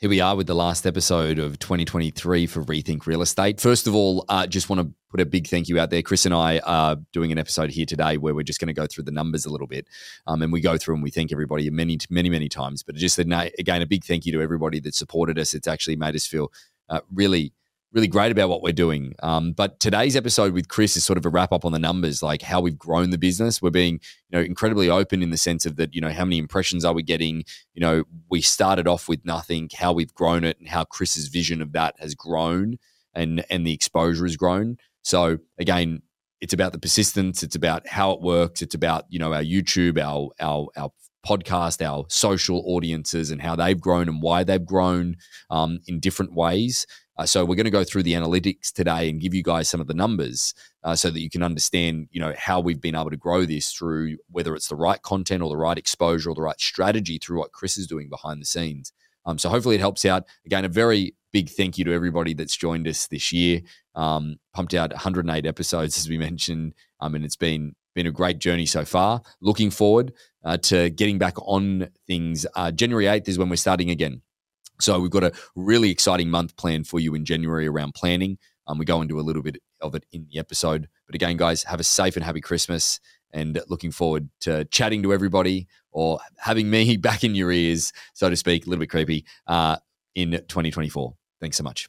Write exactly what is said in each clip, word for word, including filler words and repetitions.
Here we are with the last episode of twenty twenty-three for Rethink Real Estate. First of all, uh, just want to put a big thank you out there. Chris and I are doing an episode here today where we're just going to go through the numbers a little bit. Um, and we go through and we thank everybody many, many, many times. But just again, a big thank you to everybody that supported us. It's actually made us feel uh, really really great about what we're doing. Um, but today's episode with Chris is sort of a wrap up on the numbers, like how we've grown the business. We're being, you know, incredibly open in the sense of that, you know, how many impressions are we getting? You know, we started off with nothing, how we've grown it and how Chris's vision of that has grown and, and the exposure has grown. So again, it's about the persistence. It's about how it works. It's about, you know, our YouTube, our, our, our podcast, our social audiences and how they've grown and why they've grown um, in different ways. Uh, so we're going to go through the analytics today and give you guys some of the numbers uh, so that you can understand, you know, how we've been able to grow this through whether it's the right content or the right exposure or the right strategy through what Chris is doing behind the scenes. Um, so hopefully it helps out. Again, a very big thank you to everybody that's joined us this year. Um, pumped out one hundred eight episodes, as we mentioned, um, and it's been been a great journey so far. Looking forward uh, to getting back on things. Uh, January eighth is when we're starting again. So we've got a really exciting month planned for you in January around planning. Um, we go into a little bit of it in the episode. But again, guys, have a safe and happy Christmas and looking forward to chatting to everybody or having me back in your ears, so to speak, a little bit creepy, uh, in twenty twenty-four. Thanks so much.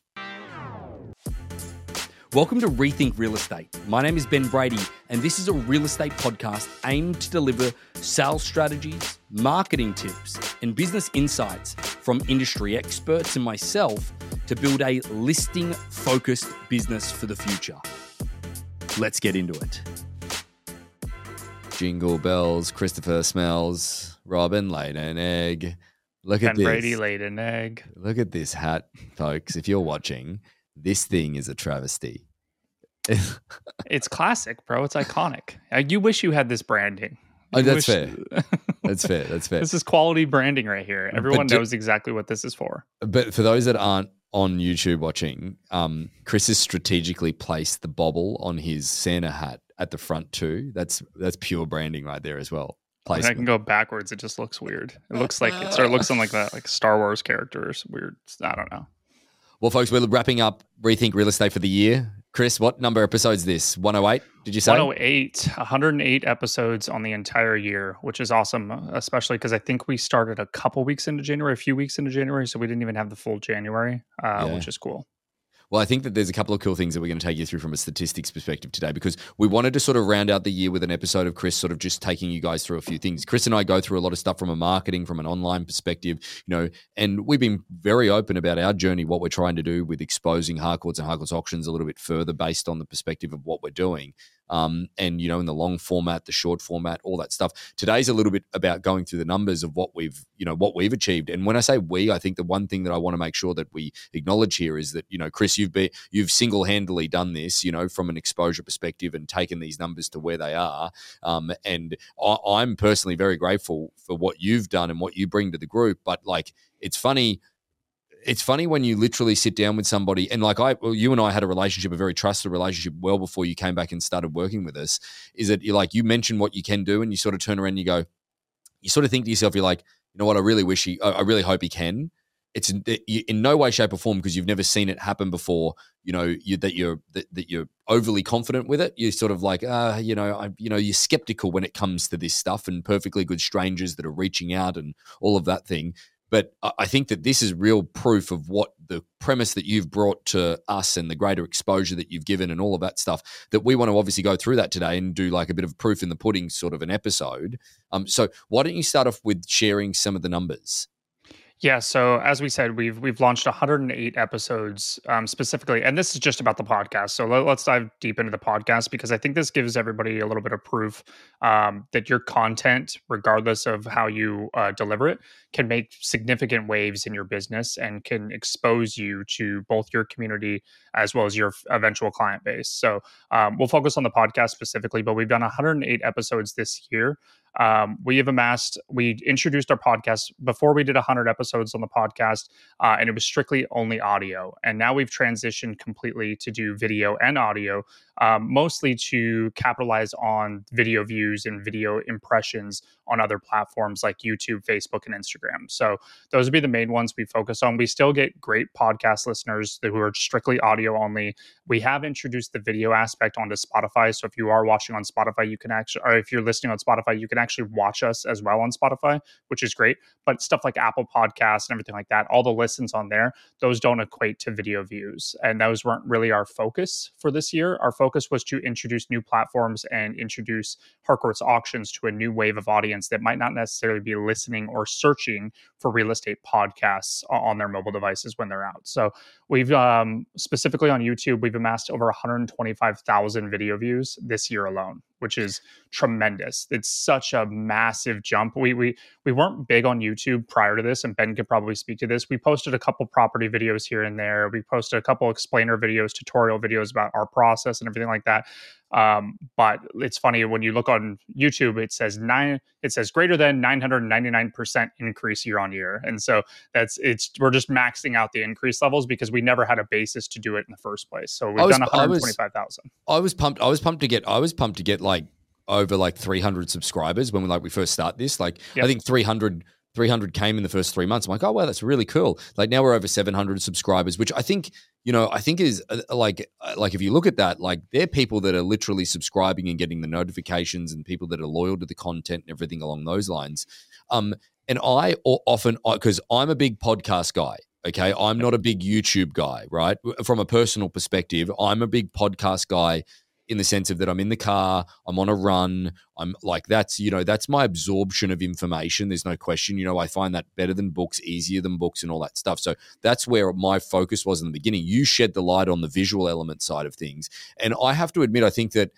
Welcome to Rethink Real Estate. My name is Ben Brady, and this is a real estate podcast aimed to deliver sales strategies, marketing tips, and business insights from industry experts and myself to build a listing-focused business for the future. Let's get into it. Jingle bells, Christopher smells, Robin laid an egg. Look Ben at this. Brady laid an egg. Look at this hat, folks. If you're watching, this thing is a travesty. It's classic, bro. It's iconic. Uh, You wish you had this branding. Oh, You that's wish- fair. That's fair. That's fair. This is quality branding right here. Everyone do- knows exactly what this is for. But for those that aren't on YouTube watching, um, Chris has strategically placed the bobble on his Santa hat at the front too. That's that's pure branding right there as well. When I can go backwards, it just looks weird. It looks like it started looks like that, like Star Wars characters. Weird. I don't know. Well, folks, we're wrapping up Rethink Real Estate for the year. Chris, what number episode is this? one oh eight, did you say? one oh eight, one hundred eight episodes on the entire year, which is awesome, especially because I think we started a couple weeks into January, a few weeks into January, so we didn't even have the full January, uh, Yeah. which is cool. Well, I think that there's a couple of cool things that we're going to take you through from a statistics perspective today because we wanted to sort of round out the year with an episode of Chris sort of just taking you guys through a few things. Chris and I go through a lot of stuff from a marketing, from an online perspective, you know, and we've been very open about our journey, what we're trying to do with exposing Harcourts and Harcourts auctions a little bit further based on the perspective of what we're doing. Um, and, you know, in the long format, the short format, all that stuff. Today's a little bit about going through the numbers of what we've, you know, what we've achieved. And when I say we, I think the one thing that I want to make sure that we acknowledge here is that, you know, Chris, you've been, you've single-handedly done this, you know, from an exposure perspective and taken these numbers to where they are. Um, and I, I'm personally very grateful for what you've done and what you bring to the group. But like, it's funny, It's funny when you literally sit down with somebody and like I, well, you and I had a relationship, a very trusted relationship well before you came back and started working with us, is that you're like, you mention what you can do and you sort of turn around and you go, you sort of think to yourself, you're like, you know what, I really wish he, I really hope he can. It's in, in no way, shape or form because you've never seen it happen before, you know, you, that you're, that, that you're overly confident with it. You're sort of like, uh, you know, I, you know, you're skeptical when it comes to this stuff and perfectly good strangers that are reaching out and all of that thing. But I think that this is real proof of what the premise that you've brought to us and the greater exposure that you've given and all of that stuff, that we want to obviously go through that today and do like a bit of proof in the pudding sort of an episode. Um, so why don't you start off with sharing some of the numbers? Yeah, so as we said, we've we've launched one hundred eight episodes um, specifically, and this is just about the podcast. So let, let's dive deep into the podcast because I think this gives everybody a little bit of proof um, that your content, regardless of how you uh, deliver it, can make significant waves in your business and can expose you to both your community as well as your eventual client base. So um, we'll focus on the podcast specifically, but we've done one hundred eight episodes this year. Um, we have amassed, we introduced our podcast before we did one hundred episodes on the podcast, uh, and it was strictly only audio. And now we've transitioned completely to do video and audio. um, mostly to capitalize on video views and video impressions on other platforms like YouTube, Facebook, and Instagram. So those would be the main ones we focus on. We still get great podcast listeners who are strictly audio only. We have introduced the video aspect onto Spotify. So if you are watching on Spotify, you can actually, or if you're listening on Spotify, you can actually watch us as well on Spotify, which is great. But stuff like Apple Podcasts and everything like that, all the listens on there, those don't equate to video views. And those weren't really our focus for this year. Our focus was to introduce new platforms and introduce Harcourt's Auctions to a new wave of audience that might not necessarily be listening or searching for real estate podcasts on their mobile devices when they're out. So we've um, specifically on YouTube, we've amassed over one hundred twenty-five thousand video views this year alone, which is tremendous. It's such a massive jump. We we we weren't big on YouTube prior to this, and Ben could probably speak to this. We posted a couple property videos here and there. We posted a couple explainer videos, tutorial videos about our process and everything like that. Um, but it's funny when you look on YouTube, it says nine, it says greater than nine hundred ninety-nine percent increase year on year. And so that's, it's, we're just maxing out the increase levels because we never had a basis to do it in the first place. So we've was, done one hundred twenty-five thousand. I was pumped. I was pumped to get, I was pumped to get like over like three hundred subscribers when we like, we first start this, like, yep. I think three hundred three hundred came in the first three months. I'm like, oh, wow, that's really cool. Like now we're over seven hundred subscribers, which I think, you know, I think is uh, like, uh, like if you look at that, like they're people that are literally subscribing and getting the notifications and people that are loyal to the content and everything along those lines. Um, and I often, because I'm a big podcast guy, okay? I'm not a big YouTube guy, right? From a personal perspective, I'm a big podcast guy in the sense of that I'm in the car, I'm on a run, I'm like, that's, you know, that's my absorption of information. There's no question. You know, I find that better than books, easier than books and all that stuff. So that's where my focus was in the beginning. You shed the light on the visual element side of things. And I have to admit, I think that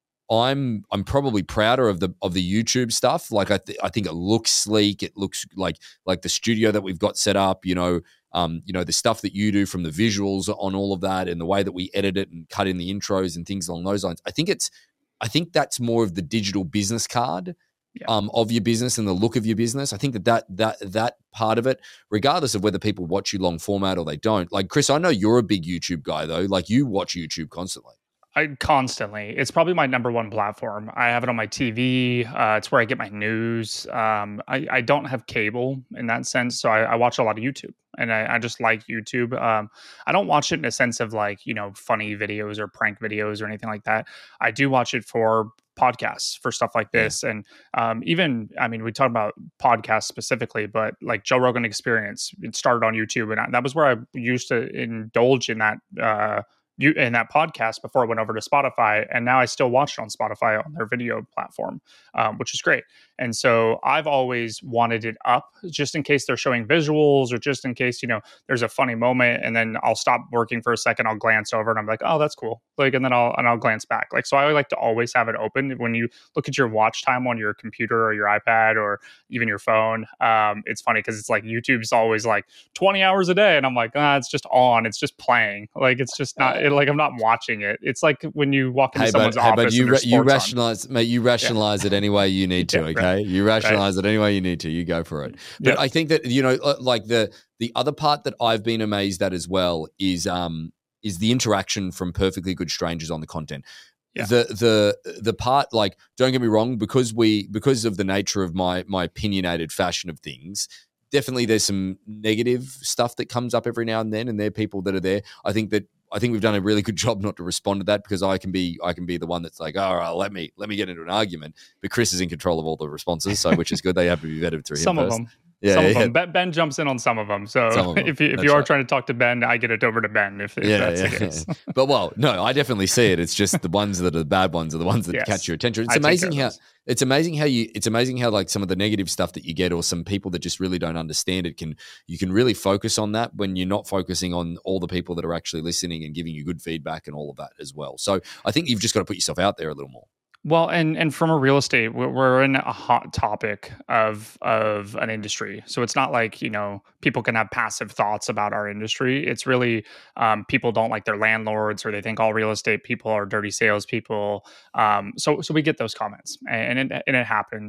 I'm I'm probably prouder of the of the YouTube stuff. Like I th- I think it looks sleek. It looks like like the studio that we've got set up. You know, um, you know the stuff that you do from the visuals on all of that, and the way that we edit it and cut in the intros and things along those lines. I think it's I think that's more of the digital business card yeah. um, of your business and the look of your business. I think that, that that that part of it, regardless of whether people watch you long format or they don't. Like Chris, I know you're a big YouTube guy though. Like you watch YouTube constantly. I constantly. It's probably my number one platform. I have it on my T V. Uh, it's where I get my news. Um, I, I don't have cable in that sense, so I, I watch a lot of YouTube, and I, I just like YouTube. Um, I don't watch it in a sense of like, you know, funny videos or prank videos or anything like that. I do watch it for podcasts, for stuff like this. Yeah. And um, even, I mean, we talk about podcasts specifically, but like Joe Rogan Experience, it started on YouTube, and I, that was where I used to indulge in that uh You, in that podcast before I went over to Spotify, and now I still watch it on Spotify on their video platform, um, which is great. And so I've always wanted it up just in case they're showing visuals or just in case, you know, there's a funny moment and then I'll stop working for a second. I'll glance over and I'm like, oh, that's cool. Like, and then I'll, and I'll glance back. Like, so I like to always have it open. When you look at your watch time on your computer or your iPad or even your phone, um, it's funny because it's like YouTube's always like twenty hours a day. And I'm like, ah, it's just on, it's just playing. Like, it's just not, it, like I'm not watching it. It's like when you walk into hey, someone's but, office. Hey, but you, and ra- you rationalize, on. mate, you rationalize yeah. it any way you need to. yeah, okay. Right. You rationalize right. it any way you need to. You go for it. But yep. I think that, you know, like the, the other part that I've been amazed at as well is, um, is the interaction from perfectly good strangers on the content. Yeah. The the the part, like, don't get me wrong, because we because of the nature of my my opinionated fashion of things, definitely there's some negative stuff that comes up every now and then, and there are people that are there. I think that I think we've done a really good job not to respond to that, because I can be I can be the one that's like, all right, let me let me get into an argument. But Chris is in control of all the responses, so which is good. They have to be vetted through him Some first. of them. Yeah, some yeah, of them. Ben, Ben jumps in on some of them. So of them. if you, if you are right. trying to talk to Ben, I get it over to Ben if, if yeah, that's yeah, the case. Yeah. But well, no, I definitely see it. It's just the ones that are the bad ones are the ones that yes. catch your attention. It's I amazing how it's amazing how you it's amazing how like some of the negative stuff that you get, or some people that just really don't understand it, can you can really focus on that when you're not focusing on all the people that are actually listening and giving you good feedback and all of that as well. So I think you've just got to put yourself out there a little more. Well, and and from a real estate, we're in a hot topic of of an industry. So it's not like, you know, people can have passive thoughts about our industry. It's really um, people don't like their landlords, or they think all real estate people are dirty salespeople. Um, so so we get those comments, and it, and it happens.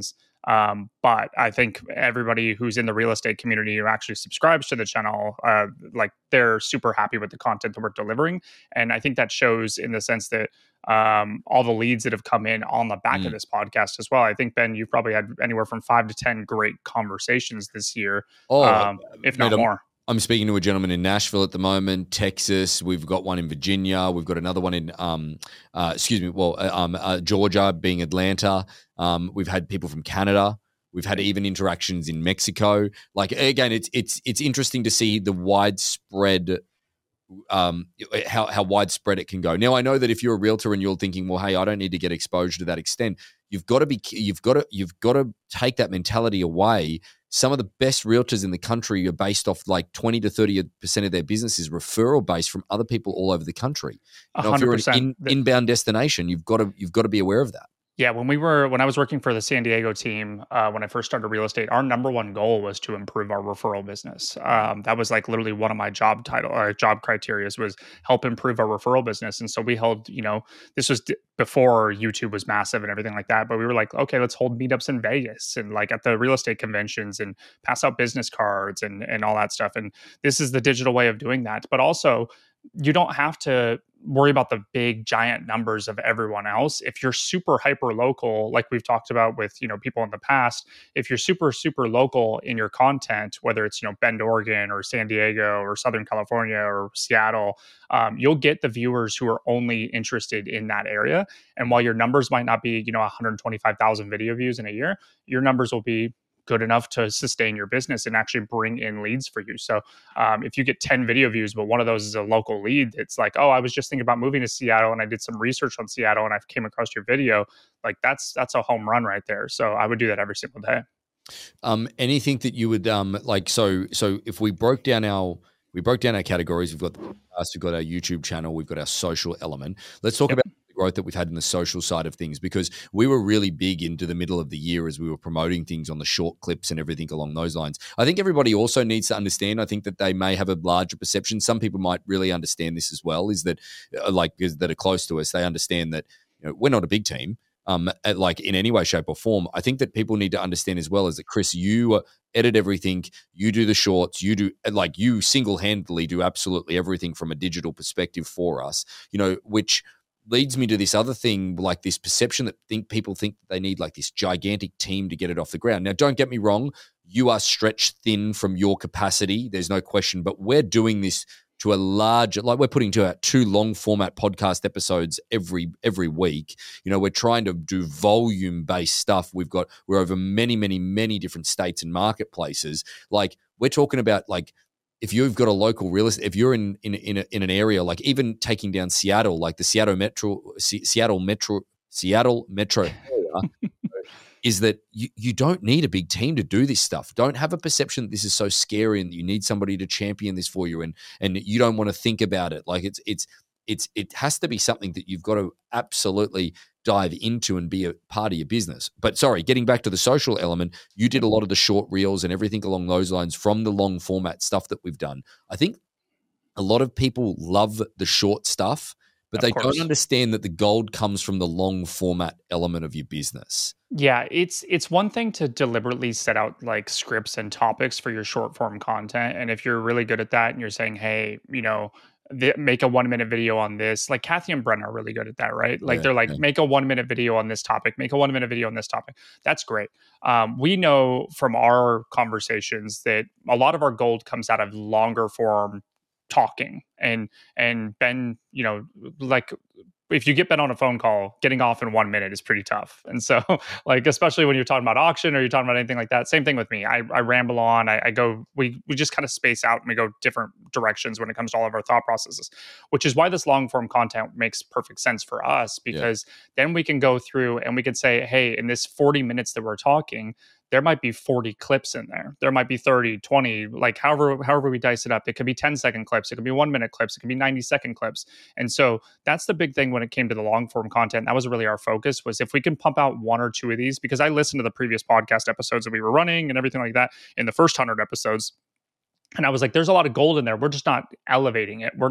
Um, but I think everybody who's in the real estate community who actually subscribes to the channel, uh, like they're super happy with the content that we're delivering. And I think that shows in the sense that um, all the leads that have come in on the back Mm. of this podcast as well. I think, Ben, you've probably had anywhere from five to ten great conversations this year, Oh, um, if mate, not I'm- more. I'm speaking to a gentleman in Nashville at the moment, Texas. We've got one in Virginia. We've got another one in, um, uh, excuse me, well, uh, um, uh, Georgia, being Atlanta. Um, we've had people from Canada. We've had even interactions in Mexico. Like, again, it's it's it's interesting to see the widespread, um, how how widespread it can go. Now, I know that if you're a realtor and you're thinking, well, hey, I don't need to get exposure to that extent. You've got to be, you've got to, you've got to take that mentality away. Some of the best realtors in the country are based off like twenty to thirty percent of their business is referral based from other people all over the country. You know, if you're an in, inbound destination, you've got to you've got to be aware of that. Yeah, when we were when I was working for the San Diego team, uh, when I first started real estate, our number one goal was to improve our referral business. Um, that was like literally one of my job title or job criterias was help improve our referral business. And so we held, you know, this was d- before YouTube was massive and everything like that. But we were like, okay, let's hold meetups in Vegas and like at the real estate conventions and pass out business cards and and all that stuff. And this is the digital way of doing that. But also, you don't have to worry about the big giant numbers of everyone else. If you're super hyper local, like we've talked about with, you know, people in the past, if you're super, super local in your content, whether it's, you know, Bend, Oregon or San Diego or Southern California or Seattle, um, you'll get the viewers who are only interested in that area. And while your numbers might not be, you know, one hundred twenty-five thousand video views in a year, your numbers will be good enough to sustain your business and actually bring in leads for you. So um, if you get ten video views, but one of those is a local lead, it's like, oh, I was just thinking about moving to Seattle and I did some research on Seattle and I came across your video. Like that's, that's a home run right there. So I would do that every single day. Um, anything that you would, um, like, so, so if we broke down our, we broke down our categories, we've got the podcast, we've got our YouTube channel, we've got our social element. Let's talk Yep. about the growth that we've had in the social side of things, because we were really big into the middle of the year as we were promoting things on the short clips and everything along those lines. I think everybody also needs to understand, I think that they may have a larger perception. Some people might really understand this as well, is that uh, like that are close to us, they understand that, you know, we're not a big team. Um, at, like in any way, shape, or form. I think that people need to understand as well is that, Chris, you uh, edit everything, you do the shorts, you do like you single-handedly do absolutely everything from a digital perspective for us, you know, which leads me to this other thing, like this perception that think people think that they need like this gigantic team to get it off the ground. Now, don't get me wrong, you are stretched thin from your capacity. There's no question, but we're doing this to a large, like we're putting to out two long format podcast episodes every every week. You know, we're trying to do volume based stuff. We've got we're over many, many, many different states and marketplaces. Like we're talking about like if you've got a local real estate, if you're in in in, a, in an area like even taking down Seattle, like the Seattle Metro, C- Seattle Metro, Seattle Metro area. Is that you, you don't need a big team to do this stuff. Don't have a perception that this is so scary and you need somebody to champion this for you and and you don't want to think about it. Like it's it's it's it has to be something that you've got to absolutely dive into and be a part of your business. But sorry, getting back to the social element, you did a lot of the short reels and everything along those lines from the long format stuff that we've done. I think a lot of people love the short stuff, but Of they course. don't understand that the gold comes from the long format element of your business. Yeah, it's it's one thing to deliberately set out like scripts and topics for your short form content, and if you're really good at that, and you're saying, hey, you know, th- make a one minute video on this. Like Kathy and Brenna are really good at that, right? Like Yeah, they're like, yeah. make a one minute video on this topic, make a one minute video on this topic. That's great. Um, we know from our conversations that a lot of our gold comes out of longer form talking, and and Ben, you know, like if you get Ben on a phone call, getting off in one minute is pretty tough. And so, like, especially when you're talking about auction or you're talking about anything like that, same thing with me. I, I ramble on, I, I go, we we just kind of space out and we go different directions when it comes to all of our thought processes, which is why this long form content makes perfect sense for us, because yeah. then we can go through and we can say, hey, in this forty minutes that we're talking, there might be forty clips in there. There might be thirty, twenty, like however, however we dice it up. It could be ten second clips. It could be one minute clips. It could be ninety second clips. And so that's the big thing when it came to the long form content. That was really our focus, was if we can pump out one or two of these, because I listened to the previous podcast episodes that we were running and everything like that in the first hundred episodes. And I was like, there's a lot of gold in there. We're just not elevating it. We're not,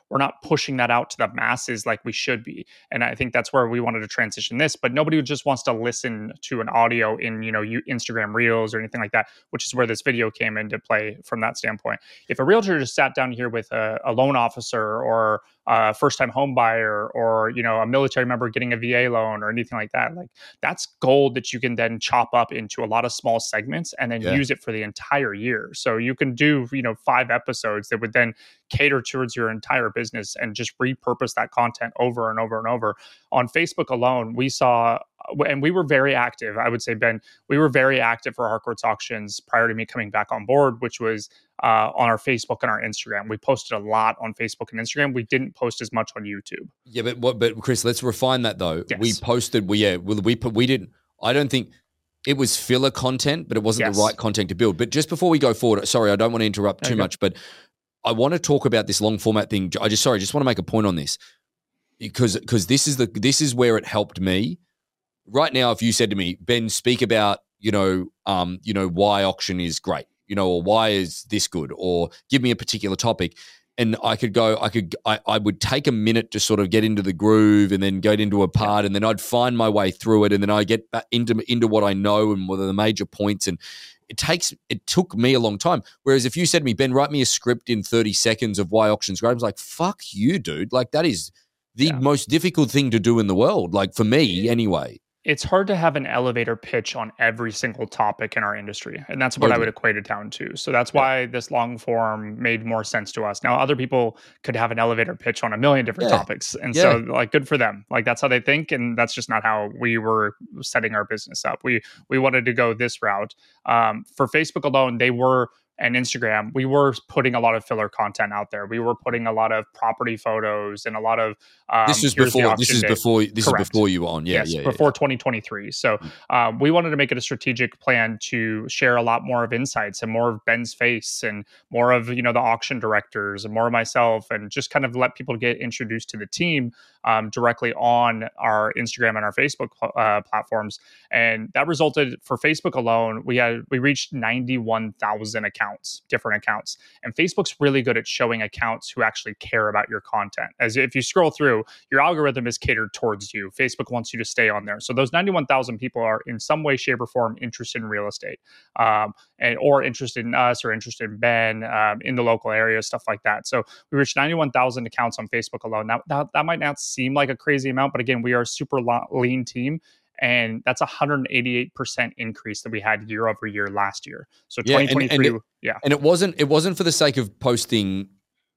we're not pushing that out to the masses like we should be. And I think that's where we wanted to transition this. But nobody just wants to listen to an audio in, you know, you, Instagram Reels or anything like that, which is where this video came into play from that standpoint. If a realtor just sat down here with a, a loan officer or a first-time home buyer or, you know, a military member getting a V A loan or anything like that, like that's gold that you can then chop up into a lot of small segments and then Yeah. use it for the entire year. So you can do, you know, five episodes that would then cater towards your entire business and just repurpose that content over and over and over. On Facebook alone, we saw, and we were very active. I would say, Ben, we were very active for Harcourts Auctions prior to me coming back on board, which was uh, on our Facebook and our Instagram. We posted a lot on Facebook and Instagram. We didn't post as much on YouTube. Yeah, but what? But Chris, let's refine that though. Yes. We posted. We yeah. We we put. We didn't. I don't think it was filler content, but it wasn't Yes. the right content to build. But just before we go forward, sorry, I don't want to interrupt too Okay. much, but I want to talk about this long format thing. I just sorry, I just want to make a point on this because because this is the this is where it helped me. Right now, if you said to me, Ben, speak about you know um you know why auction is great, you know, or why is this good, or give me a particular topic. And I could go, I could, I, I would take a minute to sort of get into the groove and then get into a part, and then I'd find my way through it, and then I get back into into what I know and what are the major points. And it takes, it took me a long time. Whereas if you said to me, Ben, write me a script in thirty seconds of why auction's great, I was like, fuck you, dude. Like that is the Yeah. most difficult thing to do in the world. Like for me, anyway. It's hard to have an elevator pitch on every single topic in our industry. And that's what I Totally. would equate it down to. So that's why this long form made more sense to us. Now, other people could have an elevator pitch on a million different Yeah. topics. And Yeah. so like good for them. Like that's how they think. And that's just not how we were setting our business up. We we wanted to go this route. Um, for Facebook alone, they were and Instagram, we were putting a lot of filler content out there. We were putting a lot of property photos and a lot of um, This is here's the before. This auction is date. before. This Correct. is before you were on. Yeah, yes, yeah, yeah, before twenty twenty-three. So um, we wanted to make it a strategic plan to share a lot more of insights and more of Ben's face and more of you know the auction directors and more of myself, and just kind of let people get introduced to the team um, directly on our Instagram and our Facebook uh, platforms. And that resulted for Facebook alone, we had we reached ninety-one thousand accounts, different accounts. And Facebook's really good at showing accounts who actually care about your content. As if you scroll through, your algorithm is catered towards you. Facebook wants you to stay on there. So those ninety-one thousand people are in some way, shape, or form interested in real estate, um, and or interested in us or interested in Ben um, in the local area, stuff like that. So we reached ninety-one thousand accounts on Facebook alone. That, that that might not seem like a crazy amount, but again, we are a super lean team. And that's a one hundred eighty-eight percent increase that we had year over year last year. So Yeah, and- twenty twenty-three, and it- yeah. And it wasn't. It wasn't for the sake of posting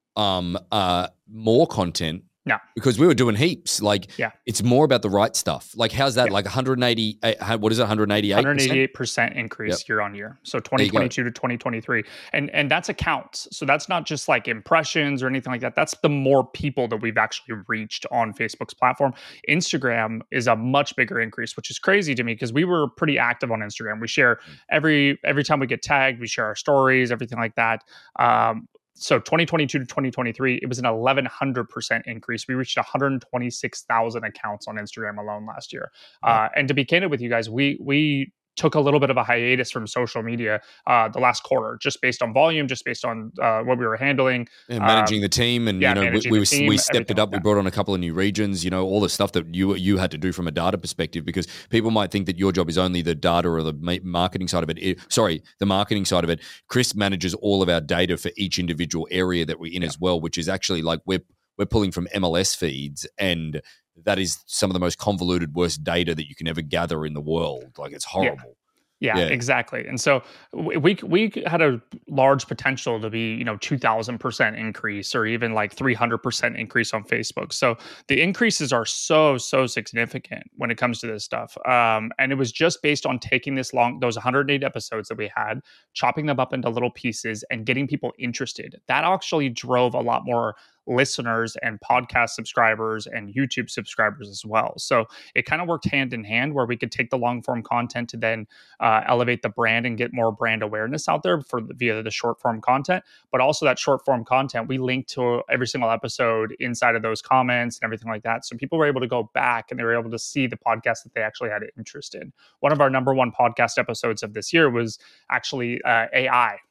um uh more content. No. Because we were doing heaps. Like, Yeah. it's more about the right stuff. Like, how's that? Yeah. Like one hundred eighty, uh, what is it, one hundred eighty-eight percent? one hundred eighty-eight percent increase Yep. year on year. So you go. twenty twenty-two to twenty twenty-three. And and that's accounts. So that's not just like impressions or anything like that. That's the more people that we've actually reached on Facebook's platform. Instagram is a much bigger increase, which is crazy to me because we were pretty active on Instagram. We share every every time we get tagged, we share our stories, everything like that. Um, So twenty twenty-two to twenty twenty-three, it was an eleven hundred percent increase. We reached one hundred twenty-six thousand accounts on Instagram alone last year. Wow. Uh, and to be candid with you guys, we we took a little bit of a hiatus from social media uh, the last quarter, just based on volume, just based on uh, what we were handling. And managing Um, the team, and yeah, you know, we, managing we, the was- team, we stepped it everything up. like We that. brought on a couple of new regions. You know, all the stuff that you you had to do from a data perspective, because people might think that your job is only the data or the ma- marketing side of it. It- sorry, the marketing side of it. Chris manages all of our data for each individual area that we're in Yeah. as well, which is actually like we're we're pulling from M L S feeds, and that is some of the most convoluted, worst data that you can ever gather in the world. Like, it's horrible. Yeah, Yeah. exactly. And so w- we we had a large potential to be, you know, two thousand percent increase or even like three hundred percent increase on Facebook. So the increases are so, so significant when it comes to this stuff. Um, and it was just based on taking this long, those one hundred eight episodes that we had, chopping them up into little pieces and getting people interested. That actually drove a lot more listeners and podcast subscribers and YouTube subscribers as well. So it kind of worked hand in hand where we could take the long form content to then uh, elevate the brand and get more brand awareness out there for the, via the short form content. But also that short form content, we linked to every single episode inside of those comments and everything like that. So people were able to go back and they were able to see the podcast that they actually had an interest in. One of our number one podcast episodes of this year was actually uh, A I.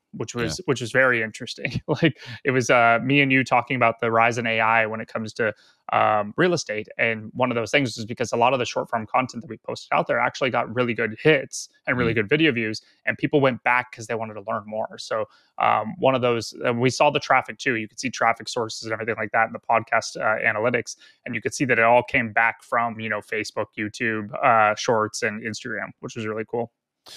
which was yeah. which was very interesting. Like it was uh, me and you talking about the rise in A I when it comes to um, real estate. And one of those things is because a lot of the short form content that we posted out there actually got really good hits and really mm. good video views, and people went back because they wanted to learn more. So um, one of those, uh, we saw the traffic too. You could see traffic sources and everything like that in the podcast uh, analytics, and you could see that it all came back from, you know, Facebook, YouTube, uh, Shorts, and Instagram, which was really cool.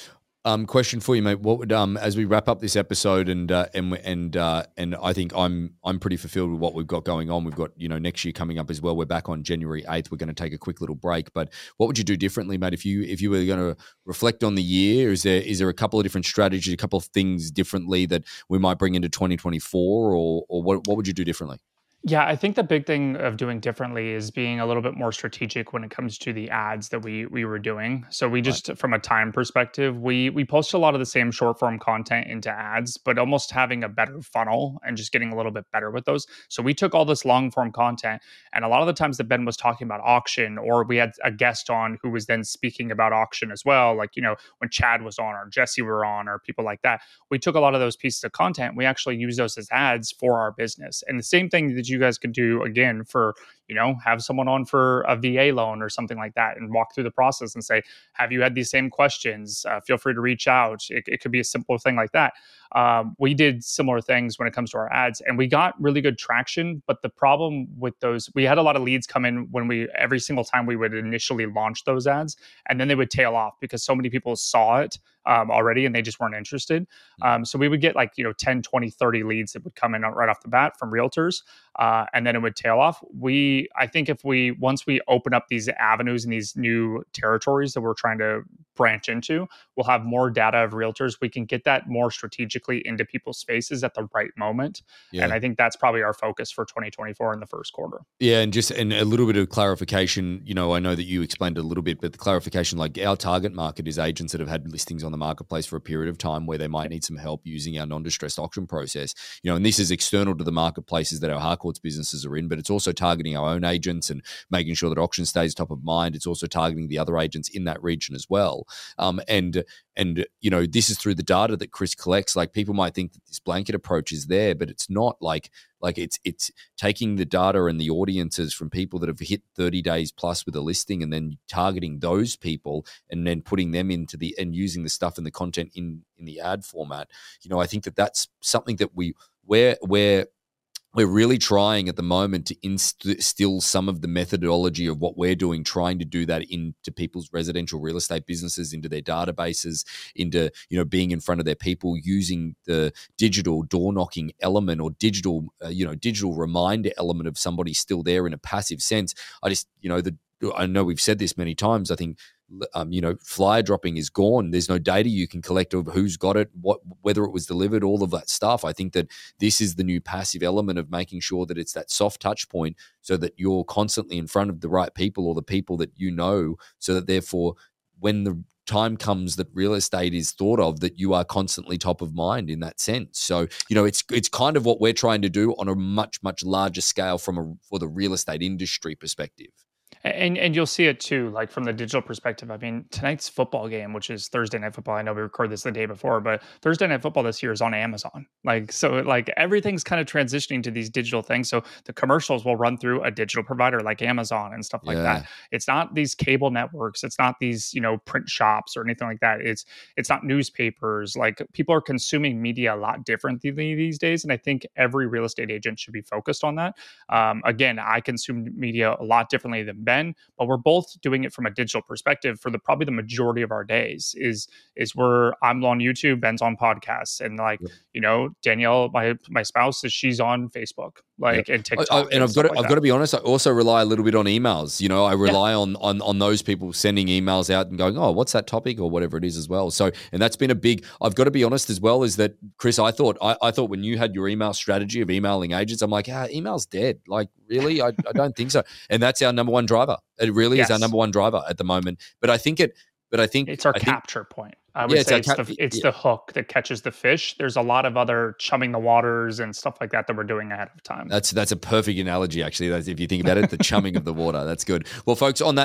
Um, question for you, mate. What would um as we wrap up this episode and uh, and and uh, and I think I'm I'm pretty fulfilled with what we've got going on. We've got, you know, next year coming up as well. We're back on January eighth. We're going to take a quick little break. But what would you do differently, mate, if you if you were going to reflect on the year? Is there is there a couple of different strategies, a couple of things differently that we might bring into twenty twenty-four, or or what what would you do differently? Yeah, I think the big thing of doing differently is being a little bit more strategic when it comes to the ads that we we were doing. So we just, right. from a time perspective, we we post a lot of the same short form content into ads, but almost having a better funnel and just getting a little bit better with those. So we took all this long form content, and a lot of the times that Ben was talking about auction, or we had a guest on who was then speaking about auction as well, like, you know, when Chad was on or Jesse were on or people like that, we took a lot of those pieces of content. We actually use those as ads for our business. And the same thing that you you guys could do again for, you know, have someone on for a V A loan or something like that and walk through the process and say, have you had these same questions? Uh, feel free to reach out. It, it could be a simple thing like that. Um, we did similar things when it comes to our ads, and we got really good traction. But the problem with those, we had a lot of leads come in when we, every single time we would initially launch those ads, and then they would tail off because so many people saw it um, already and they just weren't interested. Um, so we would get like, you know, ten, twenty, thirty leads that would come in right off the bat from realtors. Uh, and then it would tail off. We, I think if we, once we open up these avenues and these new territories that we're trying to branch into, we'll have more data of realtors. We can get that more strategically into people's faces at the right moment. Yeah. And I think that's probably our focus for twenty twenty-four in the first quarter. Yeah. And just, and a little bit of clarification, you know, I know that you explained it a little bit, but the clarification, like our target market is agents that have had listings on the marketplace for a period of time where they might need some help using our non-distressed auction process, you know, and this is external to the marketplaces that our Harcourts businesses are in, but it's also targeting our own agents and making sure that auction stays top of mind. It's also targeting the other agents in that region as well. Um, and, and, you know, this is through the data that Chris collects. Like, people might think that this blanket approach is there, but it's not. Like, like it's, it's taking the data and the audiences from people that have hit thirty days plus with a listing, and then targeting those people and then putting them into the, and using the stuff and the content in, in the ad format. You know, I think that that's something that we, where, where, we're really trying at the moment to instill some of the methodology of what we're doing, trying to do that into people's residential real estate businesses, into their databases, into, you know, being in front of their people, using the digital door knocking element or digital, uh, you know, digital reminder element of somebody still there in a passive sense. I just, you know, the, I know we've said this many times. I think, um, you know, flyer dropping is gone. There's no data you can collect of who's got it, what, whether it was delivered, all of that stuff. I think that this is the new passive element of making sure that it's that soft touch point, so that you're constantly in front of the right people or the people that you know, so that therefore when the time comes that real estate is thought of, that you are constantly top of mind in that sense. So, you know, it's it's kind of what we're trying to do on a much, much larger scale from a for the real estate industry perspective. And and you'll see it too, like from the digital perspective. I mean, tonight's football game, which is Thursday Night Football. I know we record this the day before, but Thursday Night Football this year is on Amazon. Like, so like everything's kind of transitioning to these digital things. So the commercials will run through a digital provider like Amazon and stuff like yeah. that. It's not these cable networks. It's not these, you know, print shops or anything like that. It's it's not newspapers. Like, people are consuming media a lot differently these days. And I think every real estate agent should be focused on that. Um, again, I consume media a lot differently than Ben. But we're both doing it from a digital perspective for the probably the majority of our days. Is is where I'm on YouTube, Ben's on podcasts, and like yeah. you know, Danielle, my my spouse, is she's on Facebook, like yeah. and TikTok, I, I, and, and I've got to, like I've that. got to be honest. I also rely a little bit on emails. You know, I rely yeah. on on on those people sending emails out and going, oh, what's that topic or whatever it is as well. So, and that's been a big. I've got to be honest as well. Is that, Chris? I thought I, I thought when you had your email strategy of emailing agents, I'm like, ah, email's dead. Like, really? I, I don't think so. And that's our number one driver. It really yes. is our number one driver at the moment. But I think it. But I think it's our I capture think, point. I would yeah, say it's, it's, cap- the, it's yeah. the hook that catches the fish. There's a lot of other chumming the waters and stuff like that that we're doing ahead of time. That's that's a perfect analogy, actually. That's, if you think about it, the chumming of the water. That's good. Well, folks, on that note,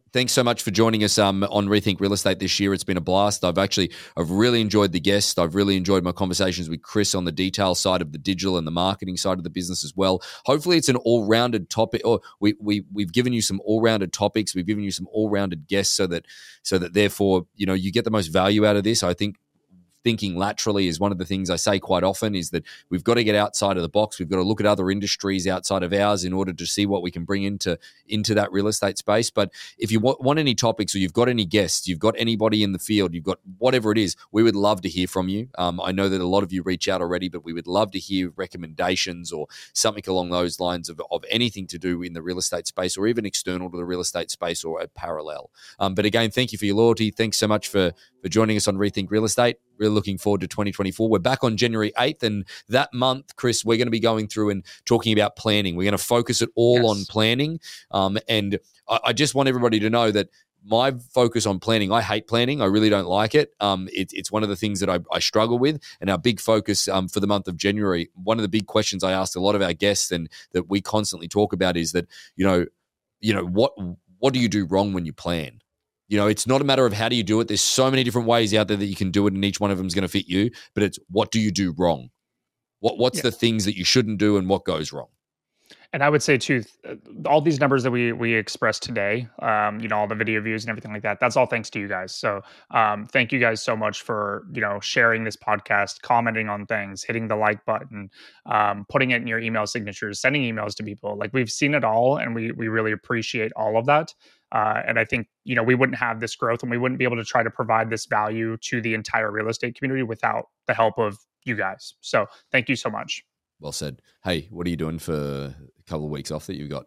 thanks so much for joining us um, on Rethink Real Estate this year. It's been a blast. I've actually, I've really enjoyed the guests. I've really enjoyed my conversations with Chris on the detail side of the digital and the marketing side of the business as well. Hopefully it's an all-rounded topic, or we, we, we've given you some all-rounded topics. We've given you some all-rounded guests so that, so that therefore, you know, you get the most value out of this. I think thinking laterally is one of the things I say quite often, is that we've got to get outside of the box. We've got to look at other industries outside of ours in order to see what we can bring into, into that real estate space. But if you want, want any topics, or you've got any guests, you've got anybody in the field, you've got whatever it is, we would love to hear from you. Um, I know that a lot of you reach out already, but we would love to hear recommendations or something along those lines of, of anything to do in the real estate space, or even external to the real estate space, or a parallel. Um, but again, thank you for your loyalty. Thanks so much for, for joining us on Rethink Real Estate. Really looking forward to twenty twenty-four. We're back on January eighth, and that month, Chris, we're going to be going through and talking about planning. We're going to focus it all yes. on planning. Um, and I, I just want everybody to know that my focus on planning, I hate planning. I really don't like it. Um, it it's one of the things that I, I struggle with. And our big focus um, for the month of January, one of the big questions I asked a lot of our guests and that we constantly talk about is that, you know, you know, what what do you do wrong when you plan? You know, it's not a matter of how do you do it. There's so many different ways out there that you can do it, and each one of them is going to fit you. But it's what do you do wrong? What What's yeah. the things that you shouldn't do, and what goes wrong? And I would say too, all these numbers that we we expressed today, um, you know, all the video views and everything like that, that's all thanks to you guys. So um, thank you guys so much for, you know, sharing this podcast, commenting on things, hitting the like button, um, putting it in your email signatures, sending emails to people. Like, we've seen it all, and we we really appreciate all of that. Uh, and I think, you know, we wouldn't have this growth, and we wouldn't be able to try to provide this value to the entire real estate community without the help of you guys. So thank you so much. Well said. Hey, what are you doing for a couple of weeks off that you got?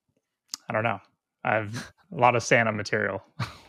I don't know. I've a lot of Santa material.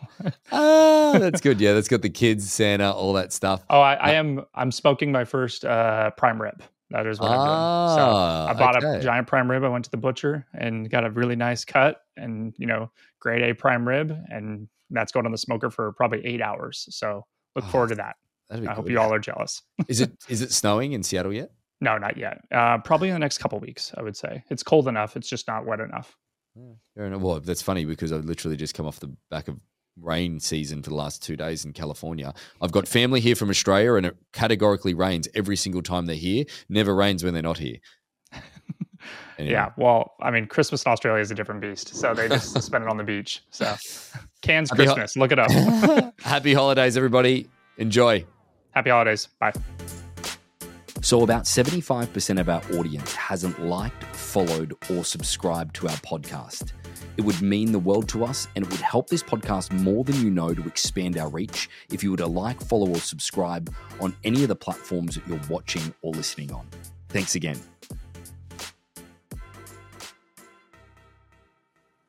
Ah, that's good. Yeah, that's got the kids, Santa, all that stuff. Oh, I, I am. I'm smoking my first uh, prime rib. That is what ah, I'm doing. So I bought okay. a giant prime rib. I went to the butcher and got a really nice cut, and, you know, grade A prime rib, and that's going on the smoker for probably eight hours. So look oh, forward to that. I good. hope you all are jealous. Is it is it snowing in Seattle yet? No, not yet. Uh, probably in the next couple of weeks, I would say. It's cold enough. It's just not wet enough. Yeah, well, that's funny because I've literally just come off the back of rain season for the last two days in California. I've got family here from Australia, and it categorically rains every single time they're here. Never rains when they're not here. Anyway. Yeah, well, I mean, Christmas in Australia is a different beast. So they just spend it on the beach. So Cairns Happy Christmas, ho- look it up. Happy holidays, everybody. Enjoy. Happy holidays. Bye. So about seventy-five percent of our audience hasn't liked, followed, or subscribed to our podcast. It would mean the world to us, and it would help this podcast more than you know to expand our reach if you were to like, follow, or subscribe on any of the platforms that you're watching or listening on. Thanks again.